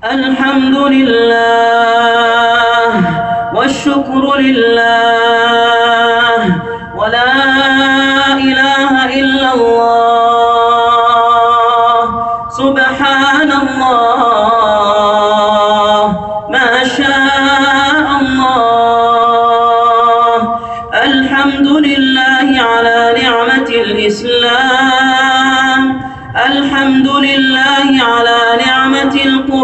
الحمد لله والشكر لله ولا إله إلا الله. سبحان الله ما شاء الله. الحمد لله على نعمة الإسلام. الحمد لله على نعمة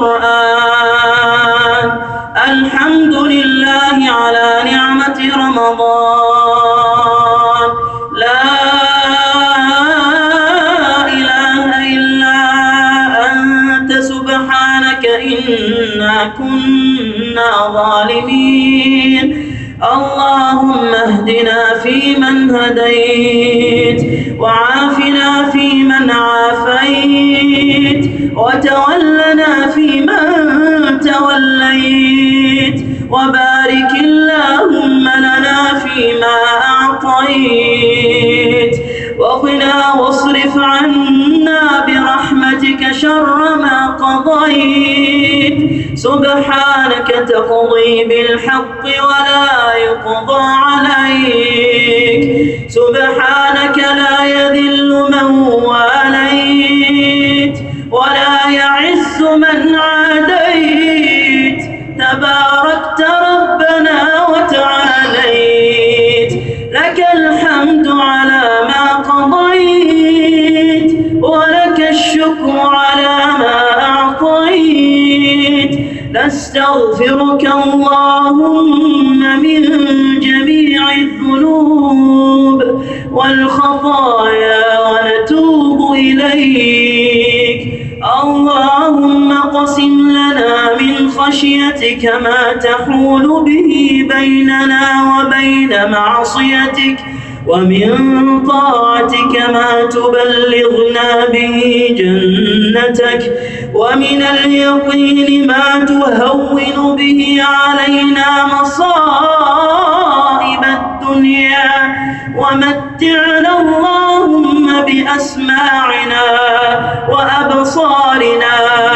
القرآن. الحمد لله على نعمة رمضان. لا إله إلا أنت سبحانك إنا كنا ظالمين. اللهم اهدنا فيمن هديت وعافنا فيمن عافيت وتولنا فيمن توليت وبارك اللهم لنا فيما أعطيت وقنا واصرف عنا برحمتك شر ما قضيت. سبحانك تقضي بالحق ولا يقضى عليك. سبحانك لا يذل من واليت ولا يعز من عاديت. تباركت ربنا وتعاليت. لك الحمد على ما قضيت ولك الشكر على ما أعطيت. نستغفرك اللهم من جميع الذنوب والخطايا ونتوب إليك. اللهم اقسم لنا من خشيتك ما تحول به بيننا وبين معصيتك ومن طاعتك ما تبلغنا به جنتك ومن اليقين ما تهون به علينا مصائب الدنيا. ومتعنا اللهم بأسماعنا وأبصارنا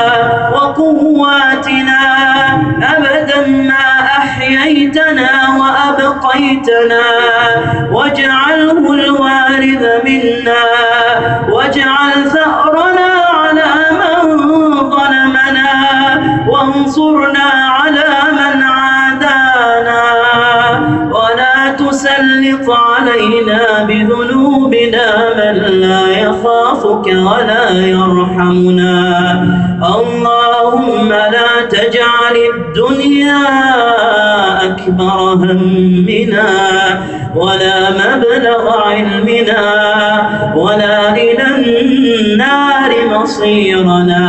وقواتنا أبدا ما أحييتنا وأبقيتنا. واجعله الوارث منا واجعل ثأرنا على من ظلمنا وانصرنا على من عادانا ولا تسلط علينا بذنوبنا من لا يخافك ولا يرحمنا. اللهم لا تجعل الدنيا أكبر همنا ولا مبلغ علمنا ولا إلى النار مصيرنا.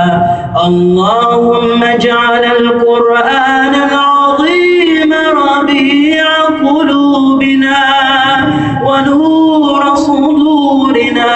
اللهم اجعل القرآن العظيم ربيع قلوبنا ونور صدورنا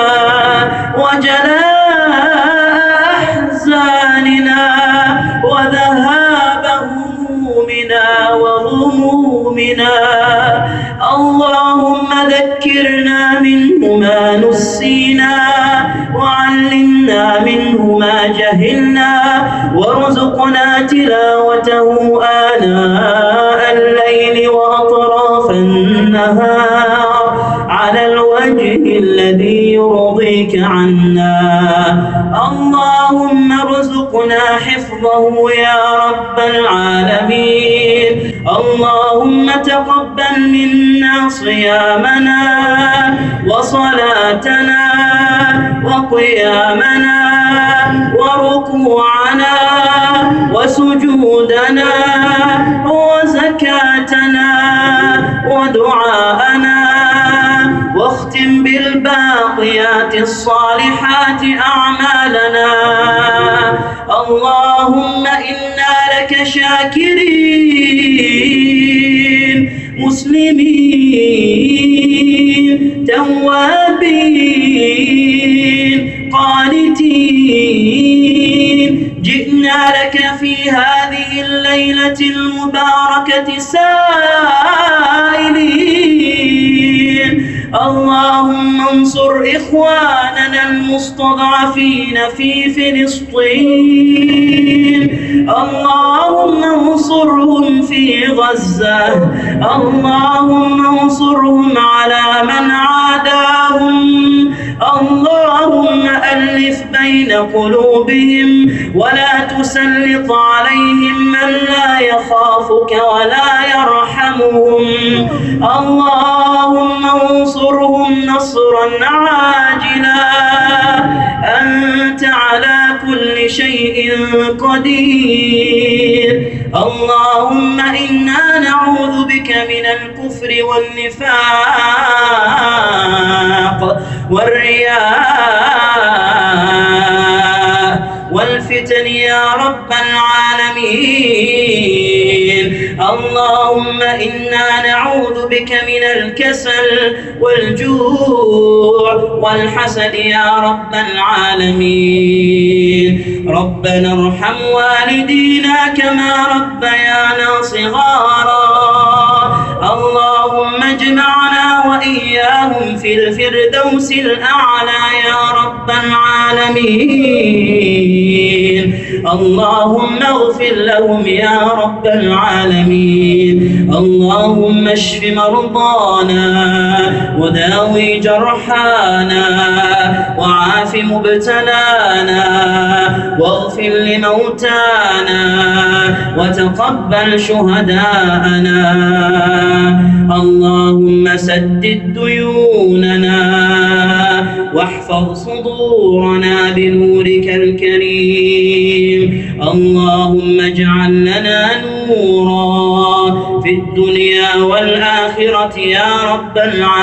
وجلاء أحزاننا وذهاب همومنا وغمومنا. اللهم ذكرنا منه ما نسينا وعلمنا منه ما جهلنا وارزقنا تلاوته آناء الليل وأطراف النهار على الوجه الذي يرضيك عنا. اللهم ارزقنا حفظه يا رب العالمين. اللهم تقبل منا صيامنا وصلاتنا وقيامنا وركوعنا وسجودنا وزكاتنا ودعاءنا. واختم بالباقيات الصالحات أعمالنا. اللهم إنا لك شاكرين مسلمين توابين قانتين. جئنا لك في هذه الليلة المباركة سائلين. اللهم انصر إخواننا المستضعفين في فلسطين اللهم انصرهم في غزة، اللهم انصرهم على من عاداهم، اللهم ألف بين قلوبهم ولا تسلط عليهم من لا يخافك ولا يرحمهم، اللهم انصرهم نصرا عاجلا، أنت على كل شيء قدير. اللهم إنا نعوذ بك من الكفر والنفاق والرياء والفتن يا رب العالمين. اللهم إنا نعوذ بك من الكسل والجوع والحسد يا رب العالمين. ربنا ارحم والدينا كما ربيانا صغارا، اللهم اجمعنا وإياهم في الفردوس الأعلى يا رب العالمين. اللهم اغفر لهم يا رب العالمين. اللهم اشف مرضانا وداوي جرحانا وعاف مبتلانا واغفر لموتانا وتقبل شهداءنا. اللهم سدد ديوننا واحفظ صدورنا بنورك الكريم. اللهم اجعل لنا نورا في الدنيا والآخرة يا رب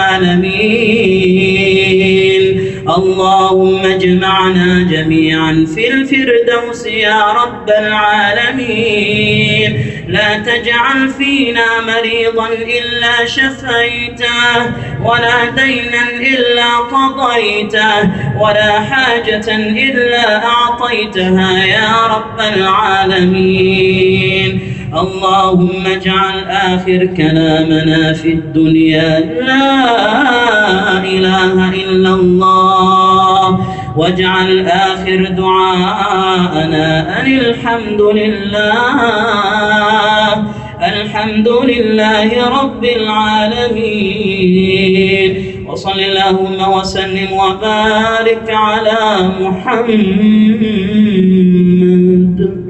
العالمين. اللهم اجمعنا جميعا في الفردوس يا رب العالمين. لا تجعل فينا مريضا إلا شفيته ولا دينا إلا قضيته ولا حاجة إلا أعطيتها يا رب العالمين. اللهم اجعل آخر كلامنا في الدنيا لا إله إلا الله، واجعل آخر دعاءنا أن الحمد لله رب العالمين. وصل اللهم وسلم وبارك على محمد.